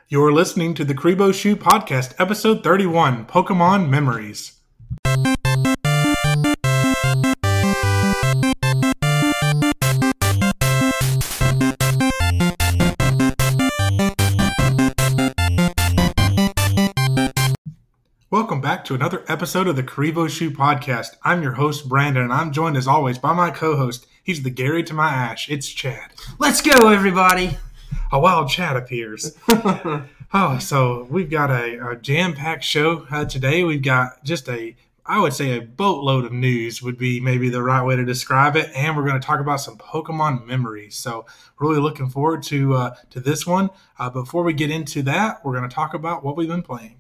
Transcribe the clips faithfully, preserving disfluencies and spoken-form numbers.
You're listening to the Kribo Shoe Podcast, episode thirty-one, Pokemon Memories. Welcome back to another episode of the Kribo Shoe Podcast. I'm your host, Brandon, and I'm joined as always by my co-host. He's the Gary to my Ash. It's Chad. Let's go, everybody. A wild Chad appears. Oh, so we've got a, a jam-packed show uh, today. We've got just a, I would say a boatload of news would be maybe the right way to describe it. And we're going to talk about some Pokemon memories. So really looking forward to uh, to this one. Uh, before we get into that, we're going to talk about what we've been playing.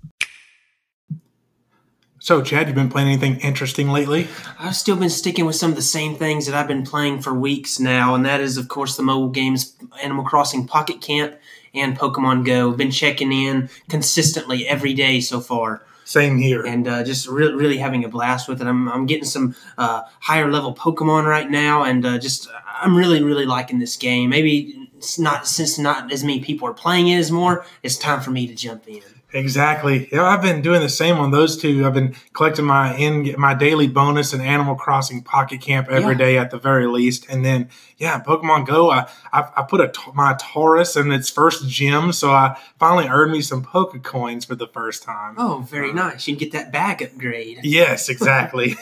So, Chad, you been playing anything interesting lately? I've still been sticking with some of the same things that I've been playing for weeks now, and that is, of course, the mobile games Animal Crossing Pocket Camp and Pokemon Go. I've been checking in consistently every day so far. Same here. And uh, just re- really having a blast with it. I'm, I'm getting some uh, higher-level Pokemon right now, and uh, just I'm really, really liking this game. Maybe it's not since not as many people are playing it as more, it's time for me to jump in. Exactly. Yeah, I've been doing the same on those two. I've been collecting my in my daily bonus in Animal Crossing Pocket Camp every yeah. day at the very least, and then yeah, Pokemon Go. I I, I put a, my Taurus in its first gym, so I finally earned me some Poke Coins for the first time. Oh, very uh, nice. You can get that bag upgrade. Yes, exactly.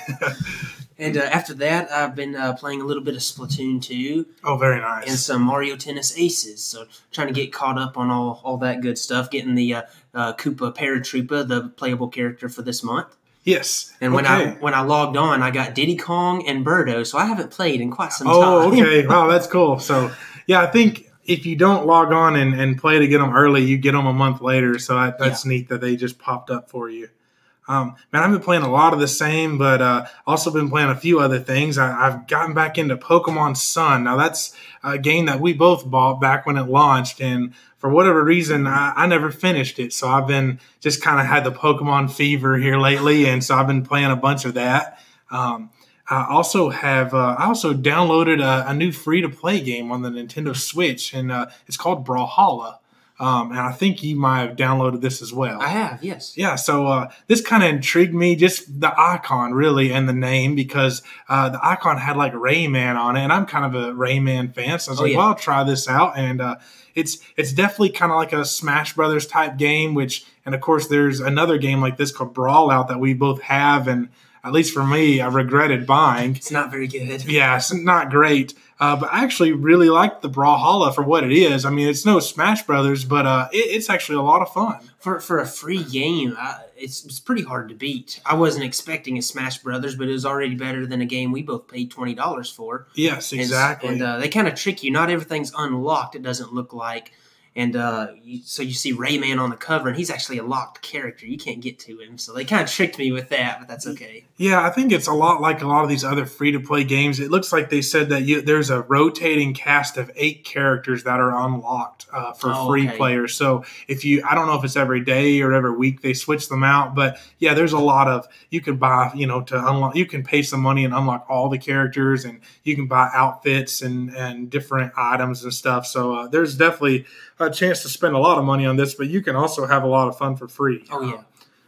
And uh, after that, I've been uh, playing a little bit of Splatoon two. Oh, very nice. And some Mario Tennis Aces. So trying to get caught up on all, all that good stuff. Getting the uh, uh, Koopa Paratroopa, the playable character for this month. Yes. And when okay. I when I logged on, I got Diddy Kong and Birdo. So I haven't played in quite some oh, time. Oh, okay. Wow, that's cool. So, yeah, I think if you don't log on and, and play to get them early, you get them a month later. So I, that's yeah. neat that they just popped up for you. Um, man, I've been playing a lot of the same, but uh, also been playing a few other things. I, I've gotten back into Pokemon Sun. Now, that's a game that we both bought back when it launched, and for whatever reason, I, I never finished it. So I've been just kind of had the Pokemon fever here lately, and so I've been playing a bunch of that. Um, I also have uh, I also downloaded a, a new free-to-play game on the Nintendo Switch, and uh, it's called Brawlhalla. Um, and I think you might have downloaded this as well. I have, yes. Yeah, so uh, this kind of intrigued me, just the icon, really, and the name, because uh, the icon had, like, Rayman on it, and I'm kind of a Rayman fan, so I was oh, like, yeah. well, I'll try this out, and uh, it's it's definitely kind of like a Smash Brothers type game, which, and of course, there's another game like this called Brawl Out that we both have, and at least for me, I regretted buying. It's not very good. Yeah, it's not great. Uh, but I actually really like the Brawlhalla for what it is. I mean, it's no Smash Brothers, but uh, it, it's actually a lot of fun. For for a free game, uh, it's, it's pretty hard to beat. I wasn't expecting a Smash Brothers, but it was already better than a game we both paid twenty dollars for. Yes, exactly. And, and uh, they kind of trick you. Not everything's unlocked, it doesn't look like. And uh, you, so you see Rayman on the cover, and he's actually a locked character. You can't get to him. So they kind of tricked me with that, but that's okay. Yeah, I think it's a lot like a lot of these other free-to-play games. It looks like they said that you, there's a rotating cast of eight characters that are unlocked uh, for oh, free okay. players. So if you, I don't know if it's every day or every week they switch them out, but yeah, there's a lot of, you can buy, you know, to unlock, you can pay some money and unlock all the characters, and you can buy outfits and, and different items and stuff. So uh, there's definitely a chance to spend a lot of money on this, but you can also have a lot of fun for free. Oh, yeah.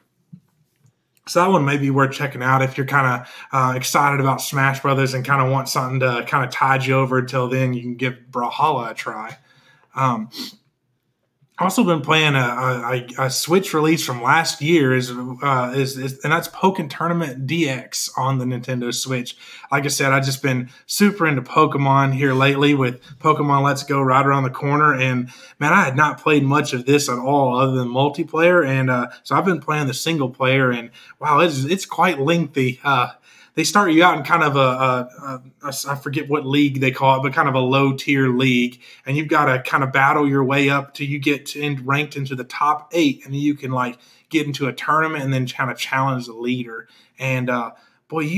So that one may be worth checking out if you're kind of uh, excited about Smash Brothers and kind of want something to kind of tide you over until then. You can give Brawlhalla a try. Um, also been playing a, a, a Switch release from last year, is, uh, is, is and that's Pokken Tournament D X on the Nintendo Switch. Like I said, I've just been super into Pokemon here lately with Pokemon Let's Go right around the corner. And, man, I had not played much of this at all other than multiplayer. And uh, so I've been playing the single player, and, wow, it's, it's quite lengthy. Uh, they start you out in kind of a, a, a, a, I forget what league they call it, but kind of a low-tier league. And you've got to kind of battle your way up till you get to, in, ranked into the top eight. And then you can, like, get into a tournament and then kind of challenge the leader. And, uh, boy, you –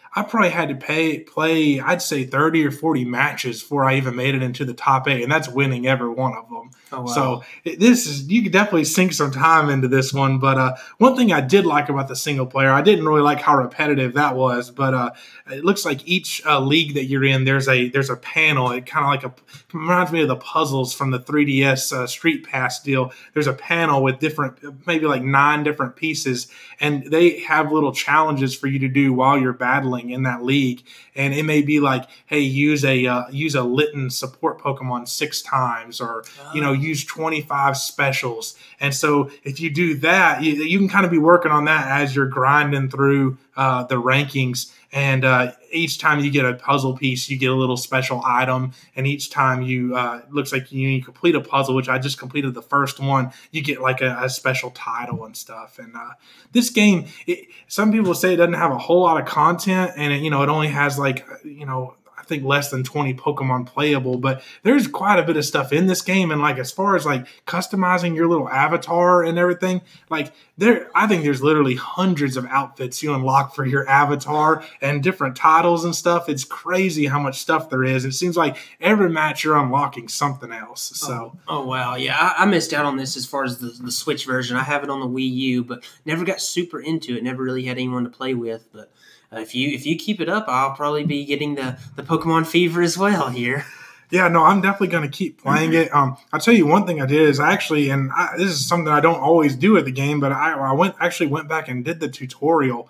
I probably had to pay play, I'd say thirty or forty matches before I even made it into the top eight, and that's winning every one of them. Oh, wow. So it, this is you could definitely sink some time into this one. But uh, one thing I did like about the single player, I didn't really like how repetitive that was, but uh, it looks like each uh, league that you're in, there's a there's a panel. It kind of like a reminds me of the puzzles from the three D S uh, Street Pass deal. There's a panel with different, maybe like nine different pieces, and they have little challenges for you to do while you're battling in that league. And it may be like, hey, use a uh, use a Litten support Pokemon six times, or oh. you know, use twenty-five specials. And so if you do that, you, you can kind of be working on that as you're grinding through uh, the rankings. And uh, each time you get a puzzle piece, you get a little special item. And each time you uh, looks like you, you complete a puzzle, which I just completed the first one, you get like a, a special title and stuff. And uh, this game, it, some people say it doesn't have a whole lot of content, and it, you know, it only has like you know. I think less than twenty Pokemon playable, but there's quite a bit of stuff in this game. And like, as far as like customizing your little avatar and everything, like there, I think there's literally hundreds of outfits you unlock for your avatar and different titles and stuff. It's crazy how much stuff there is. It seems like every match you're unlocking something else. So, oh, oh wow. Yeah. I, I missed out on this as far as the, the Switch version. I have it on the Wii U, but never got super into it. Never really had anyone to play with, but Uh, if you if you keep it up, I'll probably be getting the, the Pokemon fever as well here. Yeah, no, I'm definitely going to keep playing it. Um, I'll tell you one thing I did is I actually, and I, this is something I don't always do at the game, but I, I went actually went back and did the tutorial,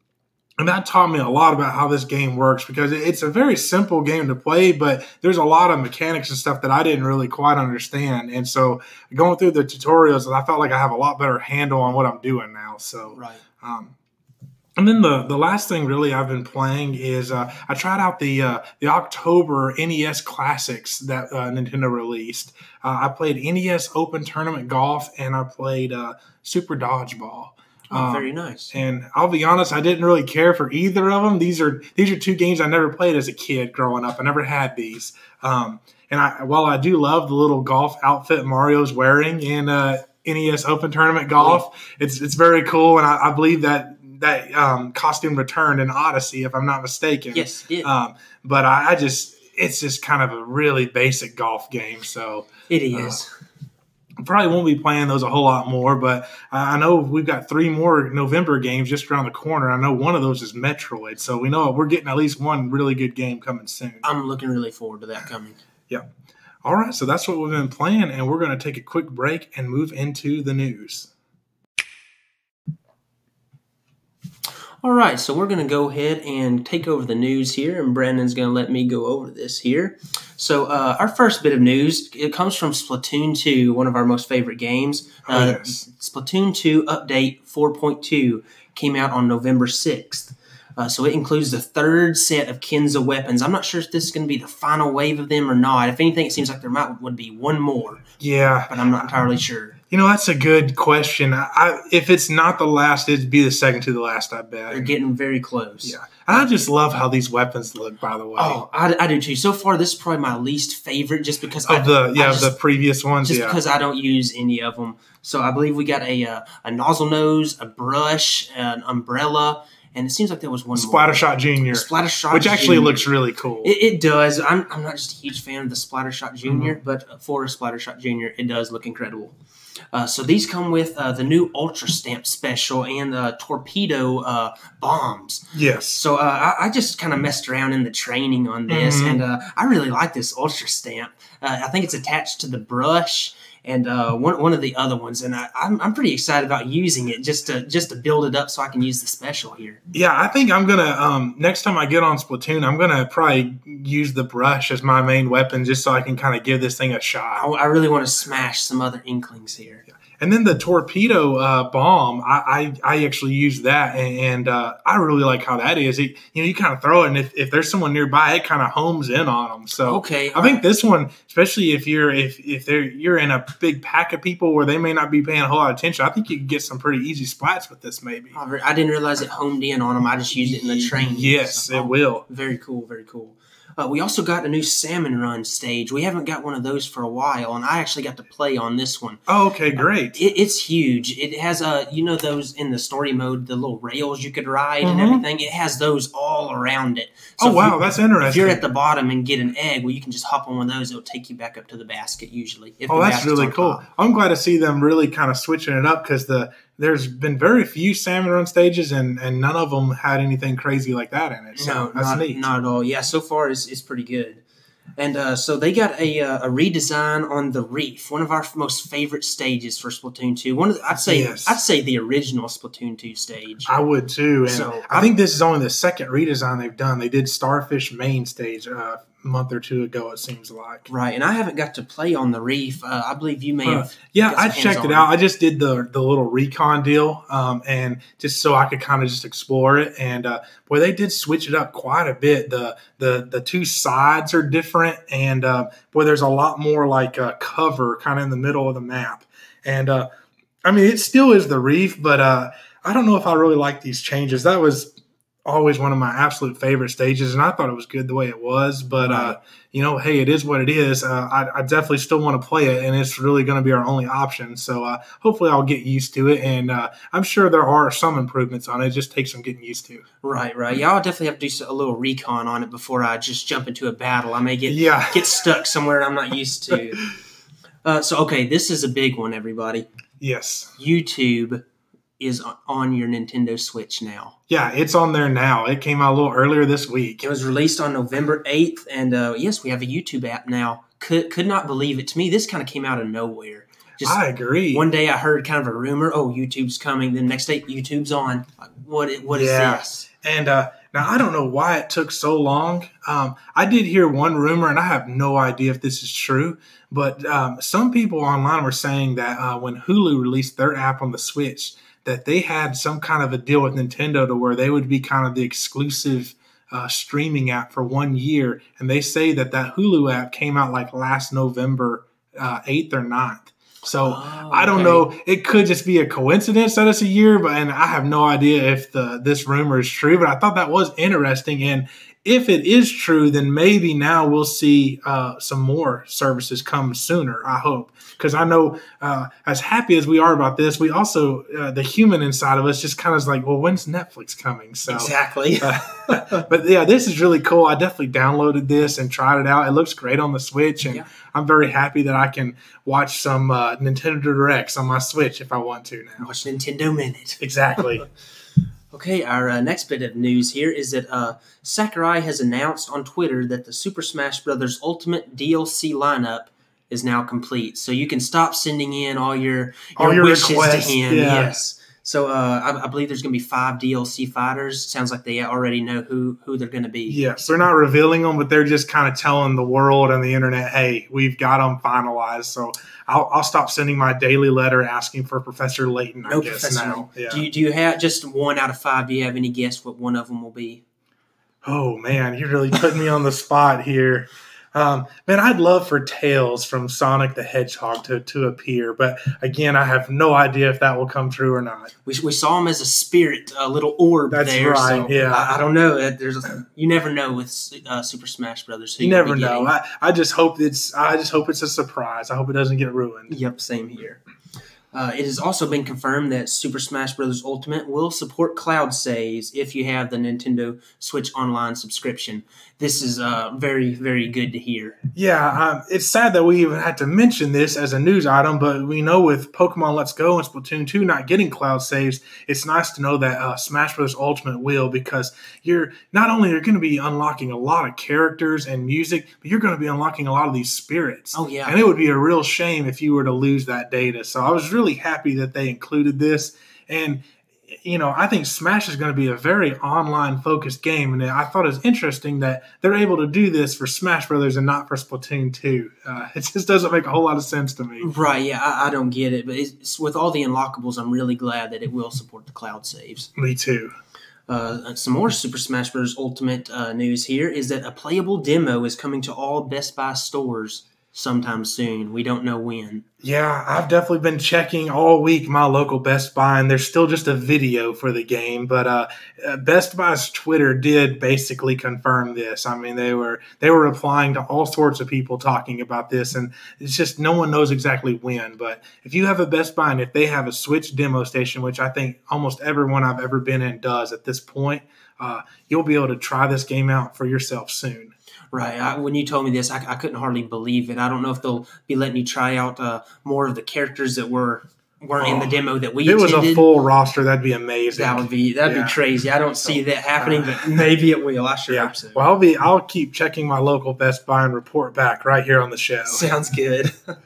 and that taught me a lot about how this game works, because it's a very simple game to play, but there's a lot of mechanics and stuff that I didn't really quite understand. And so going through the tutorials, I felt like I have a lot better handle on what I'm doing now. So, right. Um, And then the, the last thing really I've been playing is uh, I tried out the uh, the October N E S Classics that uh, Nintendo released. Uh, I played N E S Open Tournament Golf, and I played uh, Super Dodgeball. Oh, um, very nice. And I'll be honest, I didn't really care for either of them. These are these are two games I never played as a kid growing up. I never had these. Um, and I, while I do love the little golf outfit Mario's wearing in uh, N E S Open Tournament Golf, yeah. it's it's very cool, and I, I believe that. That um, costume returned in Odyssey, if I'm not mistaken. Yes, it did. Um, but I, I just, it's just kind of a really basic golf game. So it is. Uh, probably won't be playing those a whole lot more, but I know we've got three more November games just around the corner. I know one of those is Metroid, so we know we're getting at least one really good game coming soon. I'm looking really forward to that coming. Yeah. All right, so that's what we've been playing, and we're going to take a quick break and move into the news. All right, so we're going to go ahead and take over the news here, and Brandon's going to let me go over this here. So uh, our first bit of news, it comes from Splatoon two, one of our most favorite games. Oh, uh, yes. Splatoon two Update four point two came out on November sixth. Uh, so it includes the third set of Kenza weapons. I'm not sure if this is going to be the final wave of them or not. If anything, it seems like there might would be one more. Yeah. But I'm not entirely sure. You know, that's a good question. I, I, if it's not the last, it'd be the second to the last, I bet. They're getting very close. Yeah. And I just love how these weapons look, by the way. Oh, I, I do too. So far, this is probably my least favorite just because of I, the yeah I just, the previous ones. Just yeah. because I don't use any of them. So I believe we got a uh, a nozzle nose, a brush, an umbrella, and it seems like there was one more. Splattershot Junior. Splattershot Which actually Junior. looks really cool. It, it does. I'm, I'm not just a huge fan of the Splattershot Junior, Mm-hmm. but for Splattershot Junior, it does look incredible. Uh, so these come with uh, the new Ultra Stamp special and the torpedo uh, bombs. Yes. So uh, I, I just kind of messed around in the training on this, Mm-hmm. and uh, I really like this Ultra Stamp. Uh, I think it's attached to the brush and uh, one one of the other ones, and I, I'm I'm pretty excited about using it just to just to build it up so I can use the special here. Yeah, I think I'm gonna um, next time I get on Splatoon, I'm gonna probably use the brush as my main weapon just so I can kind of give this thing a shot. I, I really want to smash some other Inklings here. Yeah. And then the torpedo uh, bomb, I, I I actually use that, and, and uh, I really like how that is. It, you know, you kind of throw it, and if, if there's someone nearby, it kind of homes in on them. So okay, I think this one, especially if you're if if they're you're in a big pack of people where they may not be paying a whole lot of attention, I think you can get some pretty easy splats with this. Maybe I didn't realize it homed in on them. I just used it in the training. Yes, so, it oh, will. Very cool. Very cool. Uh, we also got a new Salmon Run stage. We haven't got one of those for a while, and I actually got to play on this one. Oh, okay, great. Uh, it, it's huge. It has, uh, you know, those in the story mode, the little rails you could ride Mm-hmm. and everything. It has those all around it. Oh, if wow, you- that's interesting. If you're at the bottom and get an egg, well, you can just hop on one of those. It'll take you back up to the basket usually. If Oh, the that's basket's really on cool. top. I'm glad to see them really kind of switching it up because the there's been very few Salmon Run stages, and, and none of them had anything crazy like that in it. So No, that's not, neat. not at all. Yeah, so far it's, it's pretty good. And uh, so they got a, uh, a redesign on the Reef, one of our most favorite stages for Splatoon two. One of the, I'd say Yes. I'd say the original Splatoon two stage. I would too. And So, I think this is only the second redesign they've done. They did Starfish main stage uh, a month or two ago, it seems like. Right, and I haven't got to play on the Reef. Uh, I believe you may Huh. have. Yeah, got I some checked it hands-on. out. I just did the the little recon deal, um, and just so I could kind of just explore it. And uh, boy, they did switch it up quite a bit. The the the two sides are different, and uh, boy, there's a lot more like uh, cover kind of in the middle of the map. And uh, I mean, it still is the Reef, but uh, I don't know if I really like these changes. That was always one of my absolute favorite stages, and I thought it was good the way it was. But Right. uh, you know, hey, it is what it is. Uh, I, I definitely still want to play it, and it's really going to be our only option. So uh, hopefully, I'll get used to it, and uh, I'm sure there are some improvements on it. It just takes some getting used to. Right, right. Yeah, I'll definitely have to do a little recon on it before I just jump into a battle. I may get Yeah. get stuck somewhere I'm not used to. Uh, so, okay, this is a big one, everybody. Yes. YouTube is on your Nintendo Switch now. Yeah, it's on there now. It came out a little earlier this week. It was released on November eighth, and uh, yes, we have a YouTube app now. Could could not believe it. To me, this kind of came out of nowhere. Just I agree. one day I heard kind of a rumor, oh, YouTube's coming. Then next day, YouTube's on. Like, what? i- What is Yeah. this? And uh, now I don't know why it took so long. Um, I did hear one rumor, and I have no idea if this is true. But um, some people online were saying that uh, when Hulu released their app on the Switch, that they had some kind of a deal with Nintendo to where they would be kind of the exclusive uh, streaming app for one year. And they say that that Hulu app came out like last November uh, eighth or ninth. So Oh, I don't okay. know. It could just be a coincidence that it's a year, but and I have no idea if the this rumor is true. But I thought that was interesting, and if it is true, then maybe now we'll see uh, some more services come sooner. I hope, because I know uh, as happy as we are about this, we also uh, the human inside of us just kind of is like, well, when's Netflix coming? So. Exactly. But yeah, this is really cool. I definitely downloaded this and tried it out. It looks great on the Switch, and Yeah. I'm very happy that I can watch some uh, Nintendo Directs on my Switch if I want to now. Watch Nintendo Minute. Exactly. Okay, our uh, next bit of news here is that uh, Sakurai has announced on Twitter that the Super Smash Bros. Ultimate D L C lineup is now complete. So you can stop sending in all your, your, All your wishes requests, to him. yeah. Yes. So uh, I, I believe there's going to be five D L C fighters. Sounds like they already know who, who they're going to be. Yes, they're not revealing them, but they're just kind of telling the world and the internet, hey, we've got them finalized. So I'll, I'll stop sending my daily letter asking for Professor Layton, No I guess, Professor. now. Yeah. Do you do you have just one out of five? Do you have any guess what one of them will be? Oh, man, you're really putting me on the spot here. Um, man, I'd love for Tails from Sonic the Hedgehog to, to appear, but again, I have no idea if that will come true or not. We, we saw him as a spirit, a little orb That's there. right, So yeah. I, I don't know. Uh, There's a, you never know with uh, Super Smash Brothers. who You you'll never be know. getting. I, I just hope it's I just hope it's a surprise. I hope it doesn't get ruined. Yep, same here. Uh, it has also been confirmed that Super Smash Bros. Ultimate will support cloud saves if you have the Nintendo Switch Online subscription. This is uh, very, very good to hear. Yeah, um, it's sad that we even had to mention this as a news item, but we know with Pokemon Let's Go and Splatoon two not getting cloud saves, it's nice to know that uh, Smash Bros. Ultimate will, because you're not only are going to be unlocking a lot of characters and music, but you're going to be unlocking a lot of these spirits. Oh, yeah. And it would be a real shame if you were to lose that data. So I was really happy that they included this. And you know, I think Smash is going to be a very online-focused game, and I thought it was interesting that they're able to do this for Smash Brothers and not for Splatoon two. Uh, it just doesn't make a whole lot of sense to me. Right, yeah, I, I don't get it. But it's, with all the unlockables, I'm really glad that it will support the cloud saves. Me too. Uh, some more Super Smash Bros. Ultimate uh, news here is that a playable demo is coming to all Best Buy stores sometime soon. We don't know when. Yeah, I've definitely been checking all week my local Best Buy, and there's still just a video for the game. But uh, uh, Best Buy's Twitter did basically confirm this. I mean, they were they were replying to all sorts of people talking about this, and it's just no one knows exactly when. But if you have a Best Buy and if they have a Switch demo station, which I think almost everyone I've ever been in does at this point, uh, you'll be able to try this game out for yourself soon. Right. I, when you told me this, I, I couldn't hardly believe it. I don't know if they'll be letting you try out uh, more of the characters that were weren't oh, in the demo that we. If it attended. was a full roster, that'd be amazing. That would be that'd yeah. be crazy. I don't see that happening, uh, but maybe it will. I sure yeah. hope so. Well, I'll be I'll keep checking my local Best Buy and report back right here on the show. Sounds good. uh,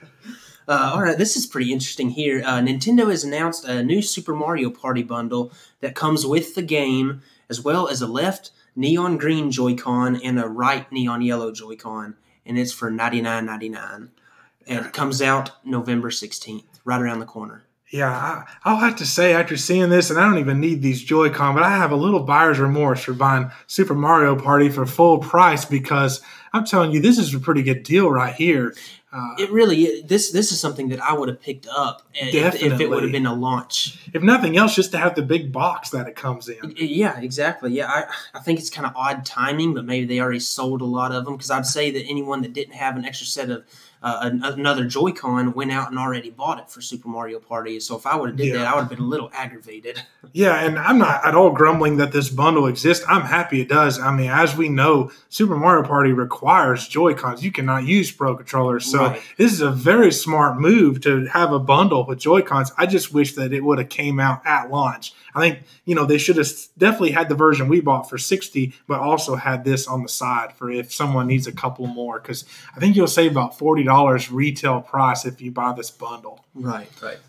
all right, this is pretty interesting here. Uh, Nintendo has announced a new Super Mario Party bundle that comes with the game, as well as a left neon green Joy-Con and a right neon yellow Joy-Con, and it's for ninety-nine ninety-nine. And it comes out November sixteenth, right around the corner. Yeah, I, I'll have to say after seeing this, and I don't even need these Joy-Con, but I have a little buyer's remorse for buying Super Mario Party for full price because I'm telling you, this is a pretty good deal right here. Uh, it really this this is something that I would have picked up if, if it would have been a launch. If nothing else, just to have the big box that it comes in. Yeah, exactly. Yeah, I, I think it's kind of odd timing, but maybe they already sold a lot of them because I'd say that anyone that didn't have an extra set of uh, another Joy-Con went out and already bought it for Super Mario Party. So if I would have did yeah. that, I would have been a little aggravated. Yeah, and I'm not at all grumbling that this bundle exists. I'm happy it does. I mean, as we know, Super Mario Party requires Joy-Cons. You cannot use Pro Controllers. So right. This is a very smart move to have a bundle with Joy-Cons. I just wish that it would have came out at launch. I think, you know, they should have definitely had the version we bought for sixty, but also had this on the side for if someone needs a couple more, because I think you'll save about forty dollars retail price if you buy this bundle. Right, right.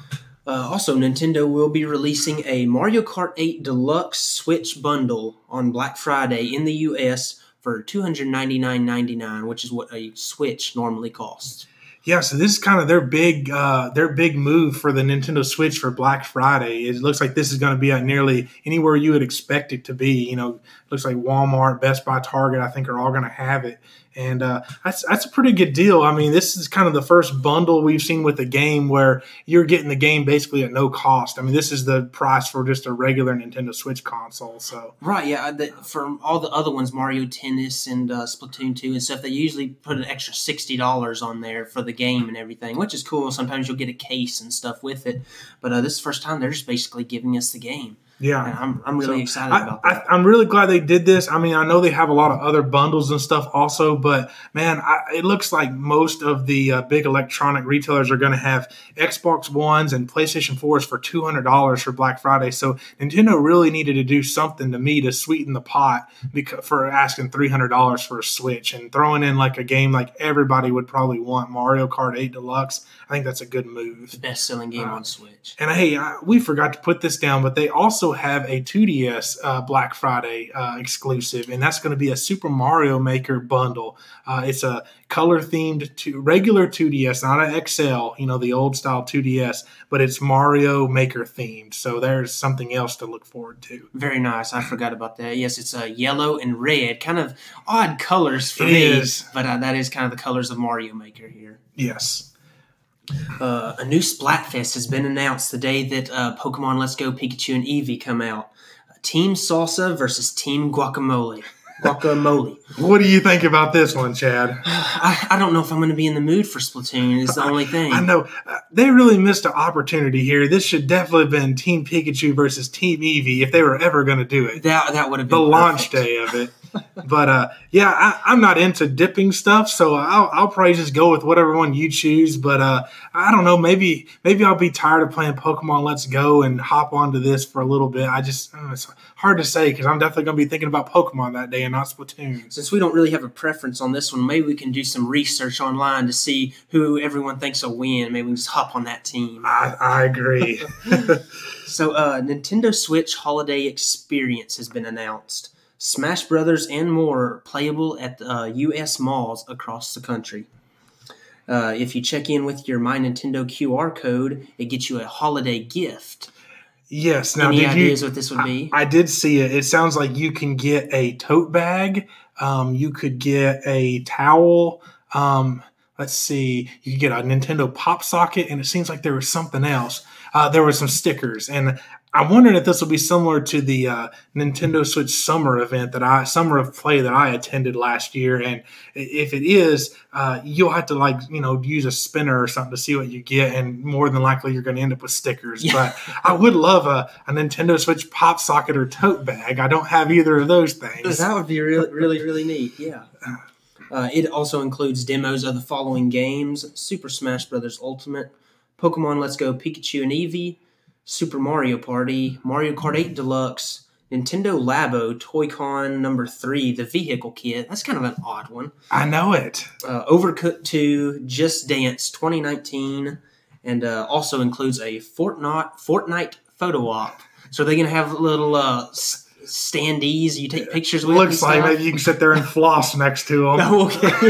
Uh, also, Nintendo will be releasing a Mario Kart eight Deluxe Switch bundle on Black Friday in the U S for two hundred ninety-nine ninety-nine, which is what a Switch normally costs. Yeah, so this is kind of their big uh, their big move for the Nintendo Switch for Black Friday. It looks like this is going to be at nearly anywhere you would expect it to be. You know, it looks like Walmart, Best Buy, Target, I think are all going to have it. And uh, that's that's a pretty good deal. I mean, this is kind of the first bundle we've seen with the game where you're getting the game basically at no cost. I mean, this is the price for just a regular Nintendo Switch console. So right, yeah. The, for all the other ones, Mario Tennis and uh, Splatoon two and stuff, they usually put an extra sixty dollars on there for the game and everything, which is cool. Sometimes you'll get a case and stuff with it. But uh, this is the first time they're just basically giving us the game. Yeah, and I'm I'm really so excited I, about that. I, I'm really glad they did this. I mean, I know they have a lot of other bundles and stuff also, but man, I, it looks like most of the uh, big electronic retailers are going to have Xbox Ones and PlayStation fours for two hundred dollars for Black Friday. So Nintendo really needed to do something to me to sweeten the pot because, for asking three hundred dollars for a Switch and throwing in like a game like everybody would probably want, Mario Kart eight Deluxe. I think that's a good move. The best-selling game uh, on Switch. And hey, I, we forgot to put this down, but they also have a two D S uh, Black Friday uh, exclusive, and that's going to be a Super Mario Maker bundle. Uh, it's a color-themed to regular two D S, not an X L, you know, the old-style two D S, but it's Mario Maker themed. So there's something else to look forward to. Very nice. I forgot about that. Yes, it's a uh, yellow and red, kind of odd colors for it me, is. but uh, that is kind of the colors of Mario Maker here. Yes. Uh, a new Splatfest has been announced the day that uh, Pokemon Let's Go Pikachu and Eevee come out. Uh, Team Salsa versus Team Guacamole. Guacamole. What do you think about this one, Chad? I, I don't know if I'm going to be in the mood for Splatoon. It's the only thing. I know. Uh, they really missed an opportunity here. This should definitely have been Team Pikachu versus Team Eevee if they were ever going to do it. That that would have been the perfect. Launch day of it. But, uh, yeah, I, I'm not into dipping stuff, so I'll, I'll probably just go with whatever one you choose. But uh, I don't know. Maybe maybe I'll be tired of playing Pokemon Let's Go and hop onto this for a little bit. I just I don't know, it's hard to say because I'm definitely going to be thinking about Pokemon that day and not Splatoon. Since we don't really have a preference on this one, maybe we can do some research online to see who everyone thinks will win. Maybe we can just hop on that team. I, I agree. So, uh, Nintendo Switch Holiday Experience has been announced. Smash Brothers and more are playable at uh, U S malls across the country. Uh, if you check in with your My Nintendo Q R code, it gets you a holiday gift. Yes. Now, Any did ideas you, what this would be? I, I did see it. It sounds like you can get a tote bag. Um, you could get a towel. Um, let's see, you could get a Nintendo Pop Socket, and it seems like there was something else. Uh, there were some stickers, and I'm wondering if this will be similar to the uh, Nintendo Switch Summer event that I Summer of Play that I attended last year. And if it is, uh, you'll have to like you know use a spinner or something to see what you get, and more than likely you're going to end up with stickers. Yeah. But I would love a, a Nintendo Switch Pop Socket or tote bag. I don't have either of those things. That would be really, really, really neat. Yeah. Uh, it also includes demos of the following games: Super Smash Bros. Ultimate, Pokemon Let's Go Pikachu and Eevee, Super Mario Party, Mario Kart eight Deluxe, Nintendo Labo Toy-Con number three, the vehicle kit. That's kind of an odd one. I know it. Uh, Overcooked two, Just Dance twenty nineteen, and uh, also includes a Fortnite, Fortnite photo op. So they're going to have little uh, standees you take pictures with. Looks like maybe you can sit there and floss next to them. Oh,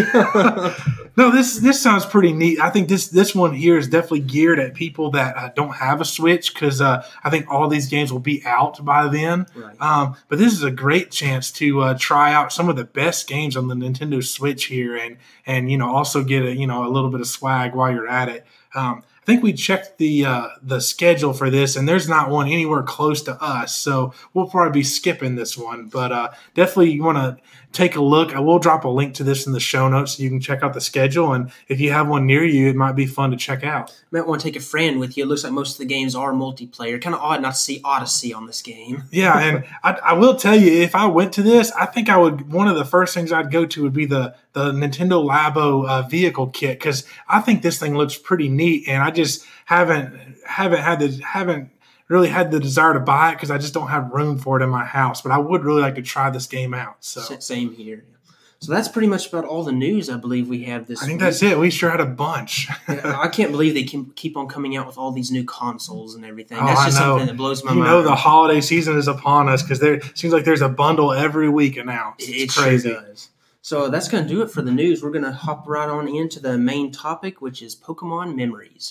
okay. No, this this sounds pretty neat. I think this this one here is definitely geared at people that uh, don't have a Switch, because uh, I think all these games will be out by then. Right. Um, but this is a great chance to uh, try out some of the best games on the Nintendo Switch here, and and you know also get a you know a little bit of swag while you're at it. Um, I think we checked the uh, the schedule for this, and there's not one anywhere close to us, so we'll probably be skipping this one. But uh, definitely you want to take a look. I will drop a link to this in the show notes so you can check out the schedule, and if you have one near you, it might be fun to check out. You might want to take a friend with you. It looks like most of the games are multiplayer. Kind of odd not to see Odyssey on this game. Yeah, and I, I will tell you, if I went to this, I think I would. One of the first things I'd go to would be the the Nintendo Labo uh, vehicle kit, because I think this thing looks pretty neat, and I just haven't haven't had the haven't really had the desire to buy it because I just don't have room for it in my house. But I would really like to try this game out. So same here. So that's pretty much about all the news I believe we have this I think week. that's it. We sure had a bunch. I can't believe they can keep on coming out with all these new consoles and everything. Oh, That's just I know. something that blows my you mind. You know the holiday season is upon us, because there it seems like there's a bundle every week announced. It, it's it crazy. Sure does. So that's going to do it for the news. We're going to hop right on into the main topic, which is Pokemon memories.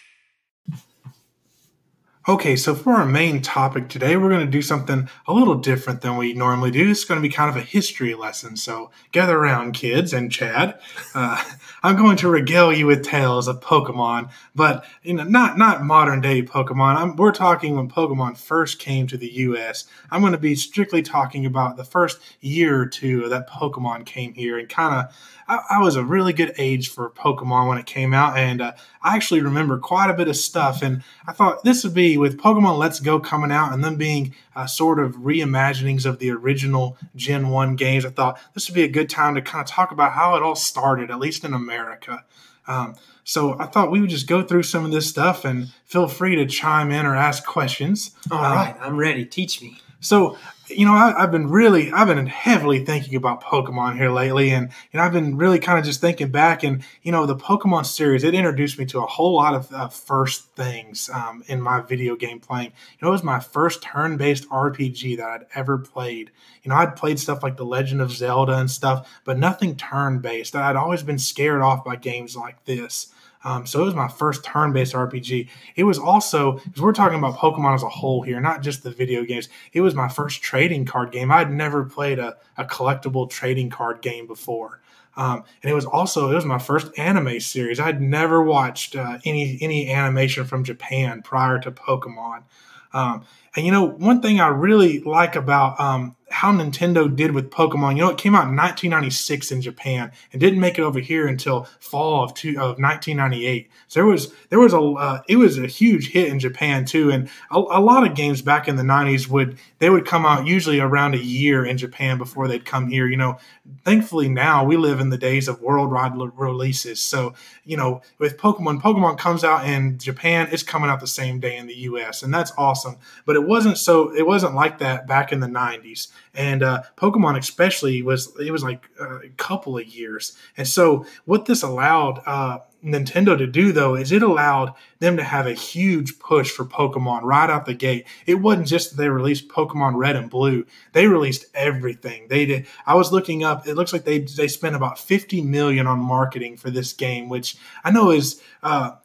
Okay, so for our main topic today, we're going to do something a little different than we normally do. It's going to be kind of a history lesson. So gather around, kids, and Chad. Uh, I'm going to regale you with tales of Pokemon, but you know, not not modern day Pokemon. I'm, we're talking when Pokemon first came to the U S. I'm going to be strictly talking about the first year or two that Pokemon came here, and kind of I, I was a really good age for Pokemon when it came out, and uh, I actually remember quite a bit of stuff. And I thought this would be, with Pokemon Let's Go coming out and them being uh, sort of reimaginings of the original Gen one games, I thought this would be a good time to kind of talk about how it all started, at least in America. Um, so I thought we would just go through some of this stuff, and feel free to chime in or ask questions. All uh, right, I'm ready. Teach me. So, you know, I, I've been really, I've been heavily thinking about Pokemon here lately, and you know, I've been really kind of just thinking back, and you know, the Pokemon series, it introduced me to a whole lot of uh, first things um, in my video game playing. You know, it was my first turn-based R P G that I'd ever played. You know, I'd played stuff like The Legend of Zelda and stuff, but nothing turn-based. I'd always been scared off by games like this. Um, so it was my first turn-based R P G. It was also, because we're talking about Pokemon as a whole here, not just the video games, it was my first trading card game. I'd never played a, a collectible trading card game before. Um, and it was also, it was my first anime series. I'd never watched uh, any, any animation from Japan prior to Pokemon. Um, and, you know, one thing I really like about um, how Nintendo did with Pokemon, you know, it came out in nineteen ninety-six in Japan and didn't make it over here until fall of, two, of nineteen ninety-eight. So there was, there was a, uh, it was a huge hit in Japan too. And a, a lot of games back in the nineties would, they would come out usually around a year in Japan before they'd come here. You know, thankfully now we live in the days of worldwide releases. So, you know, with Pokemon, Pokemon comes out in Japan, it's coming out the same day in the U S, and that's awesome. But it wasn't so, it wasn't like that back in the nineties. And uh, Pokemon especially was, it was like a couple of years. And so what this allowed uh, Nintendo to do, though, is it allowed them to have a huge push for Pokemon right out the gate. It wasn't just that they released Pokemon Red and Blue. They released everything. They did. I was looking up. It looks like they they spent about fifty million dollars on marketing for this game, which I know is uh,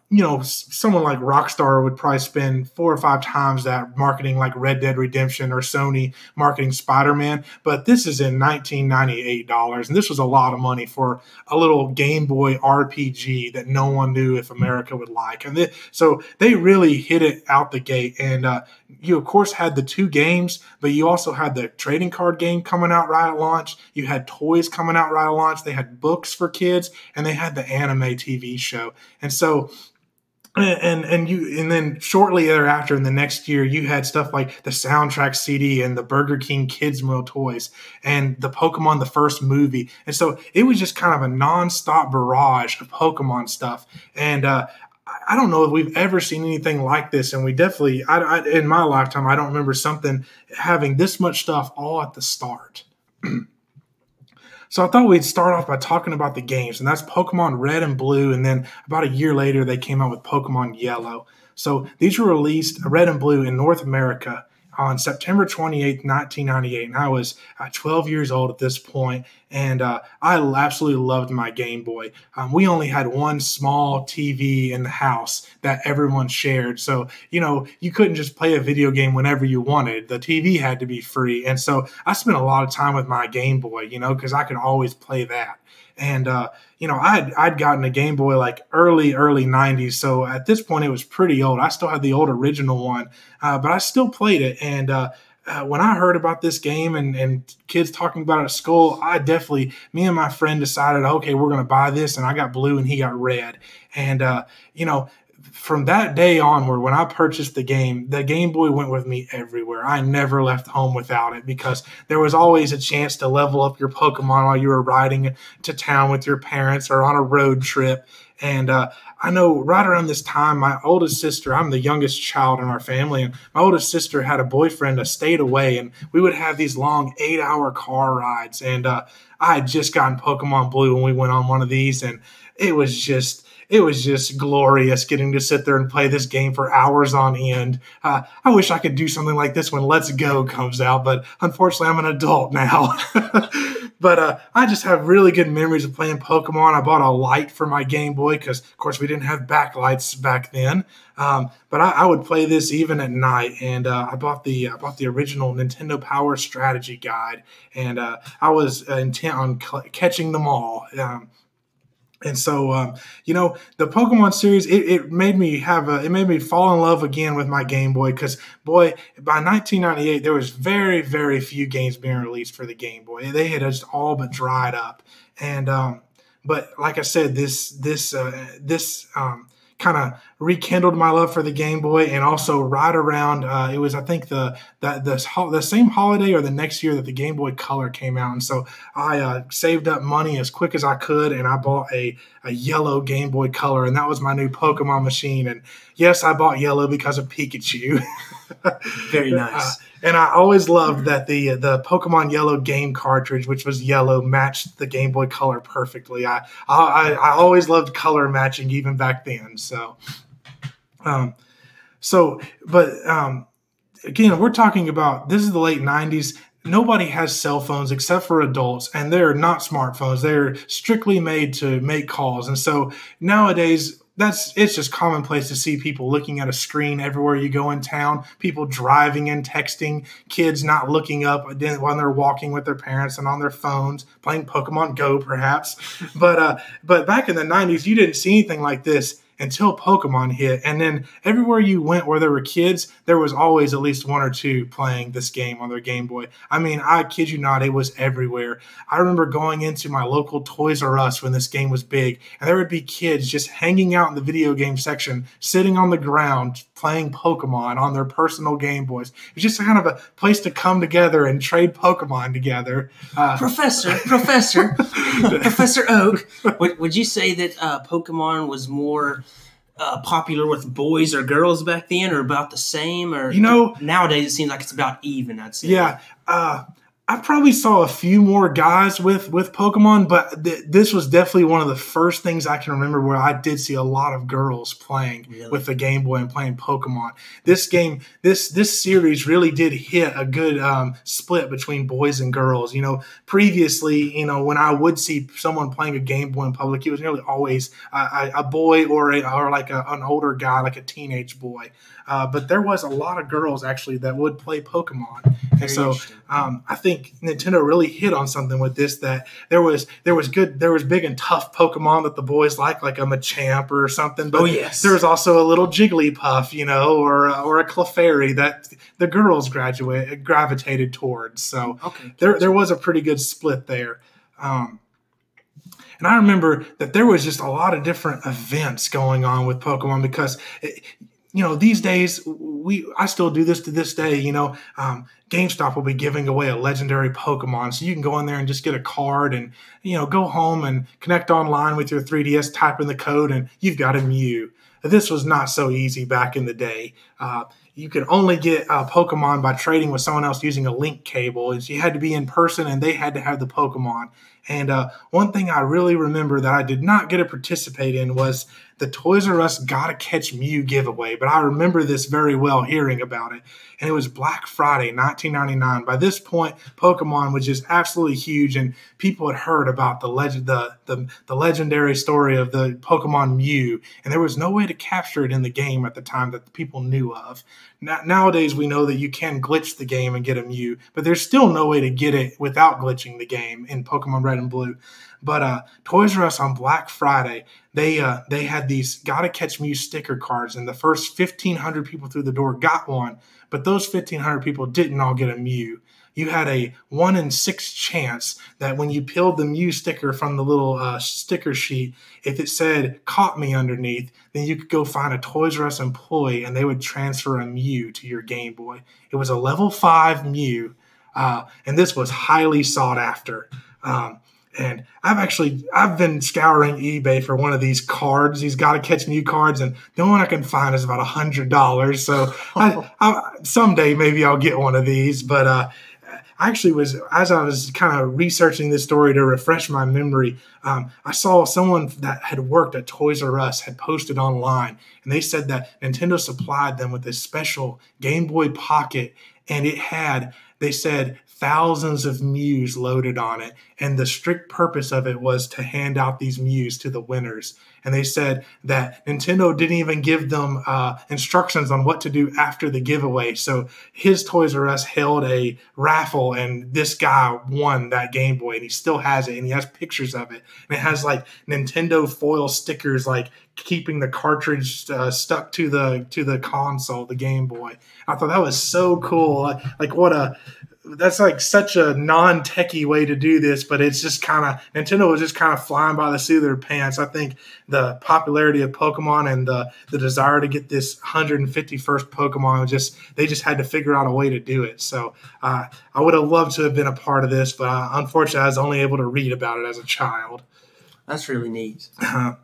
you know, someone like Rockstar would probably spend four or five times that marketing like Red Dead Redemption or Sony marketing Spider-Man. But this is in nineteen ninety-eight dollars, and this was a lot of money for a little Game Boy R P G that no one knew if America would like. And they, so they really hit it out the gate. And uh, you, of course, had the two games, but you also had the trading card game coming out right at launch. You had toys coming out right at launch. They had books for kids, and they had the anime T V show. And so And and you and then shortly thereafter, in the next year, you had stuff like the soundtrack C D and the Burger King Kids Meal toys and the Pokemon the first movie. And so it was just kind of a nonstop barrage of Pokemon stuff. And uh, I don't know if we've ever seen anything like this. And we definitely, I, I, in my lifetime, I don't remember something having this much stuff all at the start. So I thought we'd start off by talking about the games, and that's Pokemon Red and Blue, and then about a year later, they came out with Pokemon Yellow. So these were released, Red and Blue, in North America on September twenty-eighth, nineteen ninety-eight, and I was uh, twelve years old at this point, and uh, I absolutely loved my Game Boy. Um, we only had one small T V in the house that everyone shared, so, you know, you couldn't just play a video game whenever you wanted. The T V had to be free, and so I spent a lot of time with my Game Boy, you know, because I could always play that. And, uh, you know, I'd, I'd gotten a Game Boy like early, early nineties. So at this point, it was pretty old. I still had the old original one, uh, but I still played it. And uh, uh, when I heard about this game and, and kids talking about it at school, I definitely, me and my friend decided, okay, we're going to buy this. And I got blue and he got red. And, uh, you know, from that day onward, when I purchased the game, the Game Boy went with me everywhere. I never left home without it because there was always a chance to level up your Pokemon while you were riding to town with your parents or on a road trip. And uh, I know right around this time, my oldest sister, I'm the youngest child in our family, and my oldest sister had a boyfriend that stayed away, and we would have these long eight-hour car rides. And uh, I had just gotten Pokemon Blue when we went on one of these, and it was just... It was just glorious getting to sit there and play this game for hours on end. Uh, I wish I could do something like this when Let's Go comes out, but unfortunately I'm an adult now. But uh, I just have really good memories of playing Pokemon. I bought a light for my Game Boy because, of course, we didn't have backlights back then. Um, but I, I would play this even at night, and uh, I bought the I bought the original Nintendo Power Strategy Guide, and uh, I was uh, intent on cl- catching them all. Um, And so, um, you know, the Pokemon series, it, it made me have a, it made me fall in love again with my Game Boy because, boy, by nineteen ninety-eight, there was very, very few games being released for the Game Boy. They had just all but dried up. And, um, but like I said, this, this, uh, this, um, kind of rekindled my love for the Game Boy, and also right around uh, it was I think the the the, the same holiday or the next year that the Game Boy Color came out, and so I uh, saved up money as quick as I could, and I bought a a yellow Game Boy Color, and that was my new Pokemon machine. And yes, I bought yellow because of Pikachu. Very nice. Uh, and I always loved that the the Pokemon Yellow game cartridge, which was yellow, matched the Game Boy Color perfectly. I I, I always loved color matching even back then. So, um, so but um, again, we're talking about this is the late nineties. Nobody has cell phones except for adults, and they're not smartphones. They're strictly made to make calls. And so nowadays, that's it's just commonplace to see people looking at a screen everywhere you go in town, people driving and texting, kids not looking up when they're walking with their parents and on their phones, playing Pokemon Go perhaps. But uh, but back in the nineties, you didn't see anything like this until Pokemon hit. And then everywhere you went where there were kids, there was always at least one or two playing this game on their Game Boy. I mean, I kid you not, it was everywhere. I remember going into my local Toys R Us when this game was big, and there would be kids just hanging out in the video game section, sitting on the ground, playing Pokemon on their personal Game Boys. It was just kind of a place to come together and trade Pokemon together. Uh, Professor, Professor, Professor Oak, would, would you say that uh, Pokemon was more uh, popular with boys or girls back then, or about the same? Or you know, nowadays it seems like it's about even, I'd say. Yeah. Uh, I probably saw a few more guys with, with Pokemon, but th- this was definitely one of the first things I can remember where I did see a lot of girls playing Really? with the Game Boy and playing Pokemon. This game, this this series really did hit a good um, split between boys and girls. You know, previously, you know, when I would see someone playing a Game Boy in public, it was nearly always a, a boy or a, or like a, an older guy, like a teenage boy. Uh, but there was a lot of girls actually that would play Pokemon, and so um, I think Nintendo really hit on something with this. That there was there was good there was big and tough Pokemon that the boys like, like a Machamp or something. But oh yes, there was also a little Jigglypuff, you know, or or a Clefairy that the girls graduate gravitated towards. So okay, there there was a pretty good split there. Um, and I remember that there was just a lot of different events going on with Pokemon because. It, You know, these days we I still do this to this day. You know, um, GameStop will be giving away a legendary Pokemon, so you can go in there and just get a card, and you know, go home and connect online with your three D S, type in the code, and you've got a Mew. This was not so easy back in the day. Uh, you could only get uh, Pokemon by trading with someone else using a link cable. And so you had to be in person, and they had to have the Pokemon. And uh, one thing I really remember that I did not get to participate in was the Toys R Us Gotta Catch Mew giveaway. But I remember this very well, hearing about it. And it was Black Friday, nineteen ninety-nine. By this point, Pokemon was just absolutely huge, and people had heard about the legend, the, the the legendary story of the Pokemon Mew, and there was no way to capture it in the game at the time that the people knew of. Now, nowadays, we know that you can glitch the game and get a Mew, but there's still no way to get it without glitching the game in Pokemon Red and Blue. But uh, Toys R Us on Black Friday, they uh, they had these Gotta Catch Mew sticker cards, and the first fifteen hundred people through the door got one. But those fifteen hundred people didn't all get a Mew. You had a one in six chance that when you peeled the Mew sticker from the little uh, sticker sheet, if it said "Caught Me" underneath, then you could go find a Toys R Us employee and they would transfer a Mew to your Game Boy. It was a level five Mew, uh, and this was highly sought after. Um, And I've actually, I've been scouring eBay for one of these cards, these Gotta Catch Mew cards, and the one I can find is about one hundred dollars. So I, I, someday maybe I'll get one of these. But uh, I actually was, as I was kind of researching this story to refresh my memory, um, I saw someone that had worked at Toys R Us had posted online, and they said that Nintendo supplied them with this special Game Boy Pocket, and it had, they said, thousands of Mews loaded on it, and the strict purpose of it was to hand out these Mews to the winners. And they said that Nintendo didn't even give them uh, instructions on what to do after the giveaway. So his Toys R Us held a raffle, and this guy won that Game Boy, and he still has it, and he has pictures of it. And it has like Nintendo foil stickers, like keeping the cartridge uh, stuck to the to the console, the Game Boy. I thought that was so cool. Like, like what a that's like such a non-techie way to do this, but it's just kind of, Nintendo was just kind of flying by the seat of their pants. I think the popularity of Pokemon and the, the desire to get this one hundred fifty-first Pokemon, just they just had to figure out a way to do it. So uh, I would have loved to have been a part of this, but uh, unfortunately I was only able to read about it as a child. That's really neat. Uh,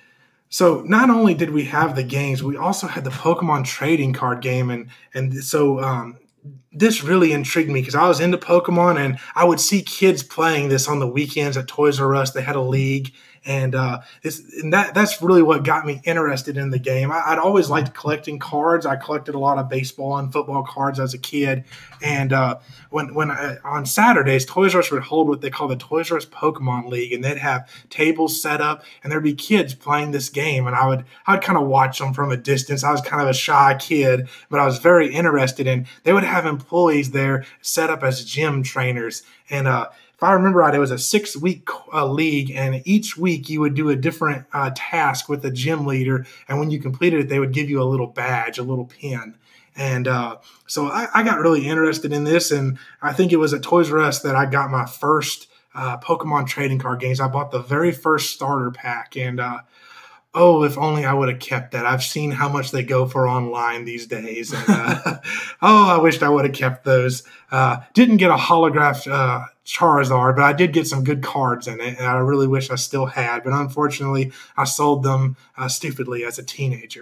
So not only did we have the games, we also had the Pokemon trading card game, and and so um, this really intrigued me because I was into Pokemon, and I would see kids playing this on the weekends at Toys R Us. They had a league, and uh, this and that that's really what got me interested in the game. I, I'd always liked collecting cards. I collected a lot of baseball and football cards as a kid, and uh, when when I, on Saturdays, Toys R Us would hold what they call the Toys R Us Pokemon League, and they'd have tables set up, and there'd be kids playing this game, and I would I would kind of watch them from a distance. I was kind of a shy kid, but I was very interested in. They would have employees there set up as gym trainers, and uh, if I remember right, it was a six-week uh, league, and each week you would do a different uh, task with the gym leader, and when you completed it, they would give you a little badge, a little pin. And uh, so I, I got really interested in this, and I think it was at Toys R Us that I got my first uh, Pokemon trading card games. I bought the very first starter pack, and uh, oh, if only I would have kept that. I've seen how much they go for online these days. And, uh, oh, I wished I would have kept those. Uh, didn't get a holographed uh, Charizard, but I did get some good cards in it, and I really wish I still had. But unfortunately, I sold them uh, stupidly as a teenager.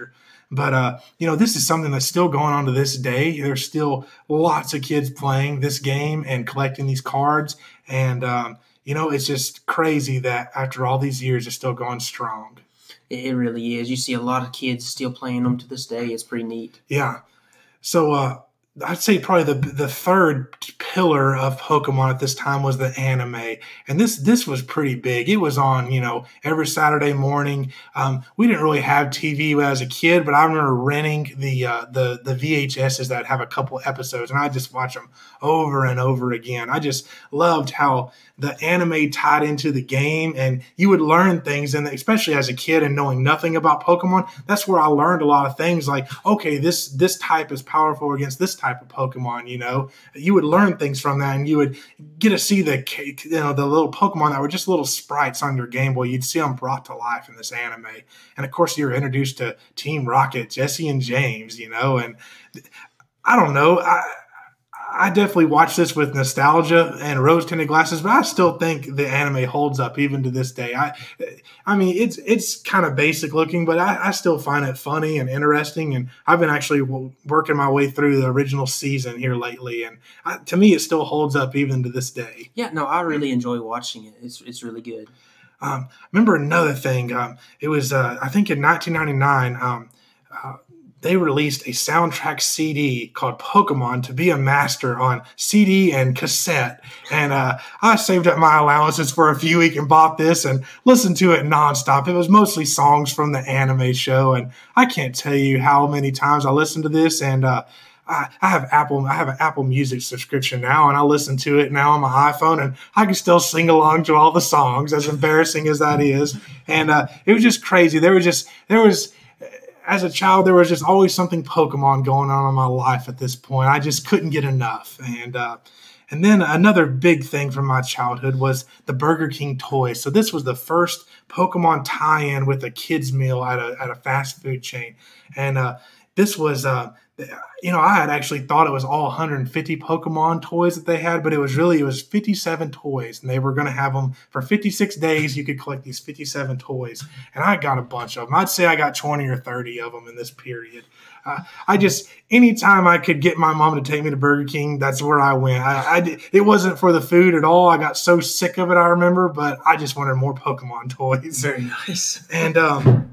But, uh, you know, this is something that's still going on to this day. There's still lots of kids playing this game and collecting these cards. And, um, you know, it's just crazy that after all these years, it's still going strong. It really is. You see a lot of kids still playing them to this day. It's pretty neat. Yeah. So, uh, I'd say probably the the third pillar of Pokemon at this time was the anime, and this this was pretty big. It was on, you know, every Saturday morning. Um, we didn't really have T V as a kid, but I remember renting the uh, the the V H Ses that have a couple episodes, and I just watch them over and over again. I just loved how the anime tied into the game, and you would learn things, and especially as a kid and knowing nothing about Pokemon, that's where I learned a lot of things. Like, okay, this this type is powerful against this type of Pokemon. You know, you would learn things from that, and you would get to see the you know the little Pokemon that were just little sprites on your Game Boy. You'd see them brought to life in this anime, and of course, you were introduced to Team Rocket, Jesse and James. You know, and I don't know, I. I definitely watched this with nostalgia and rose-tinted glasses, but I still think the anime holds up even to this day. I, I mean, it's it's kind of basic looking, but I, I still find it funny and interesting. And I've been actually working my way through the original season here lately, and I, to me, it still holds up even to this day. Yeah, no, I really enjoy watching it. It's it's really good. Um, remember another thing? Um, it was uh, I think in nineteen ninety-nine. Um, uh, They released a soundtrack C D called Pokemon to be a master on C D and cassette. And uh, I saved up my allowances for a few weeks and bought this and listened to it nonstop. It was mostly songs from the anime show. And I can't tell you how many times I listened to this. And uh, I, I have Apple, I have an Apple Music subscription now, and I listen to it now on my iPhone, and I can still sing along to all the songs, as embarrassing as that is. And uh, it was just crazy. There was just, there was, As a child, there was just always something Pokemon going on in my life at this point. I just couldn't get enough. And uh, and then another big thing from my childhood was the Burger King toys. So this was the first Pokemon tie-in with a kid's meal at a at a fast food chain. And uh, this was, uh, you know, I had actually thought it was all one hundred fifty Pokemon toys that they had, but it was really, it was fifty-seven toys, and they were going to have them for fifty-six days. You could collect these fifty-seven toys, and I got a bunch of them. I'd say I got twenty or thirty of them in this period. Uh, I just, anytime I could get my mom to take me to Burger King, that's where I went. I, I, it wasn't for the food at all. I got so sick of it, I remember, but I just wanted more Pokemon toys. Very nice. And, um,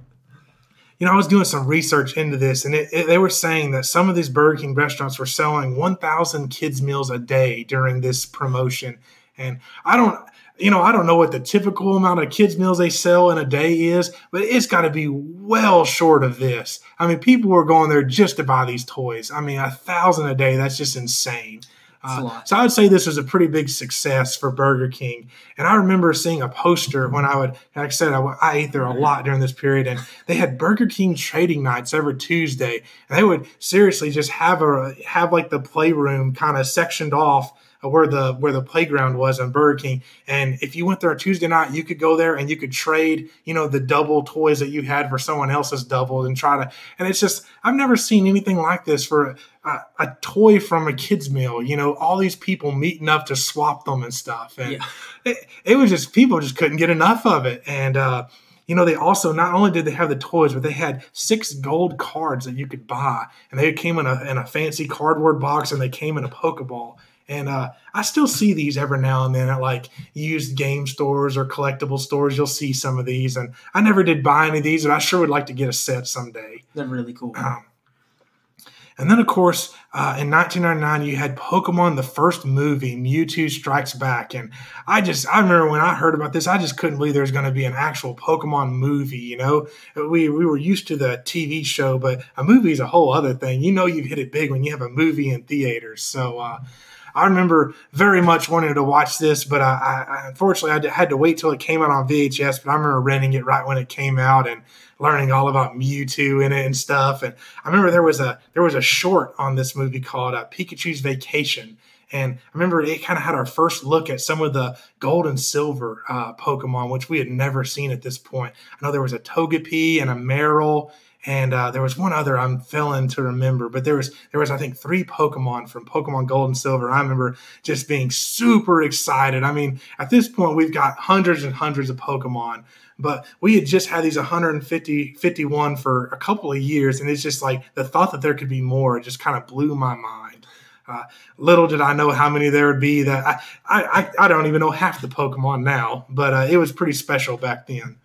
you know, I was doing some research into this, and it, it, they were saying that some of these Burger King restaurants were selling one thousand kids' meals a day during this promotion. And I don't, you know, I don't know what the typical amount of kids' meals they sell in a day is, but it's got to be well short of this. I mean, people were going there just to buy these toys. I mean, a thousand a day, that's just insane. Uh, so I would say this was a pretty big success for Burger King. And I remember seeing a poster when I would, like I said, I, I ate there a lot during this period, and they had Burger King trading nights every Tuesday. And they would seriously just have a have like the playroom kind of sectioned off where the where the playground was in Burger King. And if you went there on Tuesday night, you could go there and you could trade, you know, the double toys that you had for someone else's double and try to, and it's just, I've never seen anything like this for a, a toy from a kid's meal, you know, all these people meeting up to swap them and stuff. And yeah. it, it was just, people just couldn't get enough of it. And, uh, you know, they also, not only did they have the toys, but they had six gold cards that you could buy. And they came in a, in a fancy cardboard box, and they came in a Pokeball. And uh, I still see these every now and then at like used game stores or collectible stores. You'll see some of these. And I never did buy any of these, but I sure would like to get a set someday. They're really cool. Um, and then, of course, uh, in nineteen ninety-nine, you had Pokemon, the first movie, Mewtwo Strikes Back. And I just, I remember when I heard about this, I just couldn't believe there was going to be an actual Pokemon movie, you know? We we were used to the T V show, but a movie is a whole other thing. You know you've hit it big when you have a movie in theaters. So, uh, I remember very much wanting to watch this, but I, I unfortunately I had to wait till it came out on V H S. But I remember renting it right when it came out and learning all about Mewtwo in it and stuff. And I remember there was a there was a short on this movie called uh, Pikachu's Vacation. And I remember it kind of had our first look at some of the gold and silver uh, Pokemon, which we had never seen at this point. I know there was a Togepi and a Marill. And uh, there was one other I'm failing to remember, but there was there was I think three Pokemon from Pokemon Gold and Silver. I remember just being super excited. I mean, at this point we've got hundreds and hundreds of Pokemon, but we had just had these one hundred fifty, fifty-one for a couple of years, and it's just like the thought that there could be more just kind of blew my mind. Uh, little did I know how many there would be. That I I, I don't even know half the Pokemon now, but uh, it was pretty special back then.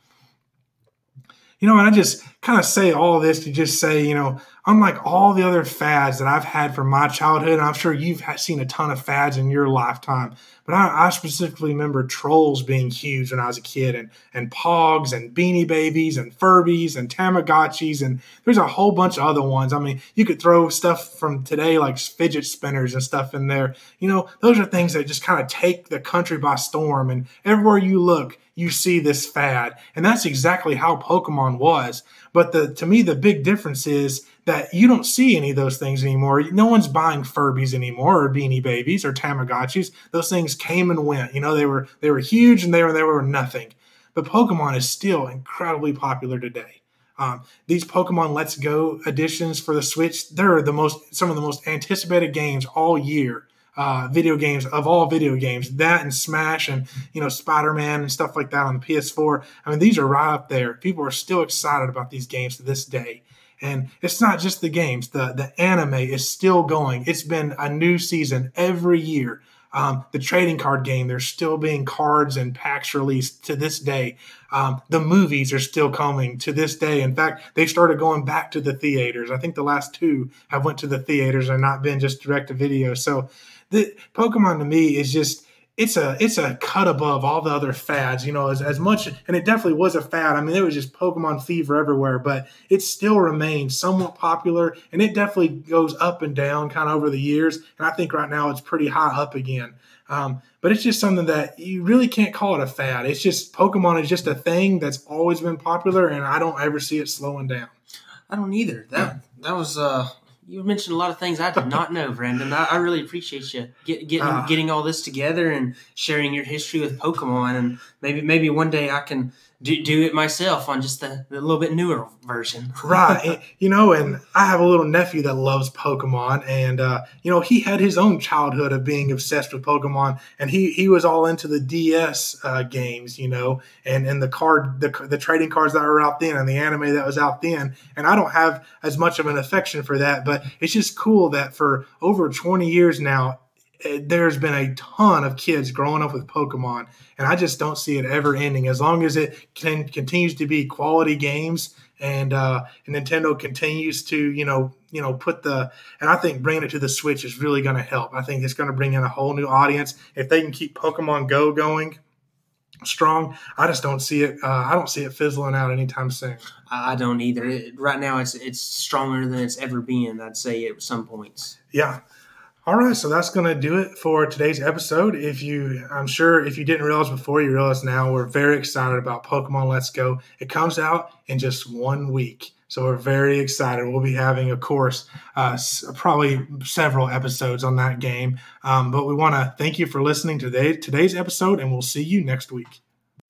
You know, and I just kind of say all this to just say, you know, unlike all the other fads that I've had from my childhood, and I'm sure you've seen a ton of fads in your lifetime, but I, I specifically remember Trolls being huge when I was a kid, and, and Pogs and Beanie Babies and Furbies and Tamagotchis, and there's a whole bunch of other ones. I mean, you could throw stuff from today like fidget spinners and stuff in there. You know, those are things that just kind of take the country by storm, and everywhere you look, you see this fad. And that's exactly how Pokemon was. But the to me, the big difference is that you don't see any of those things anymore. No one's buying Furbies anymore, or Beanie Babies, or Tamagotchis. Those things came and went. You know, they were they were huge and they were they were nothing. But Pokemon is still incredibly popular today. Um, these Pokemon Let's Go editions for the Switch, they're the most some of the most anticipated games all year. Uh, video games of all video games, that and Smash and, you know, Spider-Man and stuff like that on the P S four. I mean, these are right up there. People are still excited about these games to this day. And it's not just the games. The, the anime is still going. It's been a new season every year. Um, the trading card game, there's still being cards and packs released to this day. Um, the movies are still coming to this day. In fact, they started going back to the theaters. I think the last two have went to the theaters and not been just direct to video. So the Pokemon to me is just, it's a it's a cut above all the other fads, you know, as, as much, and it definitely was a fad. I mean, there was just Pokemon fever everywhere, but it still remains somewhat popular, and it definitely goes up and down kind of over the years, and I think right now it's pretty high up again. Um, but it's just something that you really can't call it a fad. It's just, Pokemon is just a thing that's always been popular, and I don't ever see it slowing down. I don't either. That, that was... Uh... You mentioned a lot of things I did not know, Brandon. I, I really appreciate you get, getting uh, getting all this together and sharing your history with Pokemon. And maybe maybe one day I can do, do it myself on just the, the little bit newer version. Right. You know, and I have a little nephew that loves Pokemon. And, uh, you know, he had his own childhood of being obsessed with Pokemon. And he, he was all into the D S uh, games, you know, and, and the card, the, the trading cards that were out then and the anime that was out then. And I don't have as much of an affection for that. But it's just cool that for over twenty years now, there's been a ton of kids growing up with Pokemon, and I just don't see it ever ending. As long as it can continues to be quality games, and uh, and Nintendo continues to you know you know put the and I think bringing it to the Switch is really going to help. I think it's going to bring in a whole new audience if they can keep Pokemon Go going strong. I just don't see it. Uh, I don't see it fizzling out anytime soon. I don't either. It, right now, it's it's stronger than it's ever been. I'd say at some points. Yeah. All right, so that's going to do it for today's episode. If you, I'm sure if you didn't realize before, you realize now, we're very excited about Pokemon Let's Go. It comes out in just one week, so we're very excited. We'll be having, of course, uh, probably several episodes on that game. Um, but we want to thank you for listening to today, today's episode, and we'll see you next week.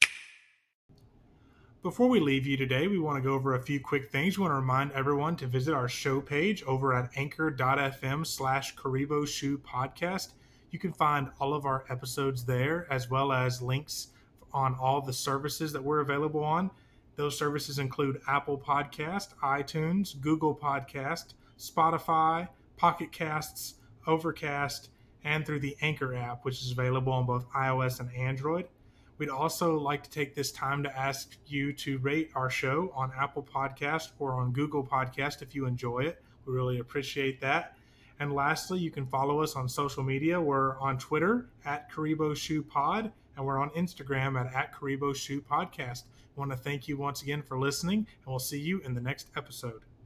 Before we leave you today, we want to go over a few quick things. We want to remind everyone to visit our show page over at anchor.fm slash Karibo Shoe Podcast. You can find all of our episodes there, as well as links on all the services that we're available on. Those services include Apple Podcast, iTunes, Google Podcast, Spotify, Pocket Casts, Overcast, and through the Anchor app, which is available on both iOS and Android. We'd also like to take this time to ask you to rate our show on Apple Podcast or on Google Podcast if you enjoy it. We really appreciate that. And lastly, you can follow us on social media. We're on Twitter at Karibo Shoe Pod, and we're on Instagram at, at Karibo Shoe Podcast. I want to thank you once again for listening, and we'll see you in the next episode.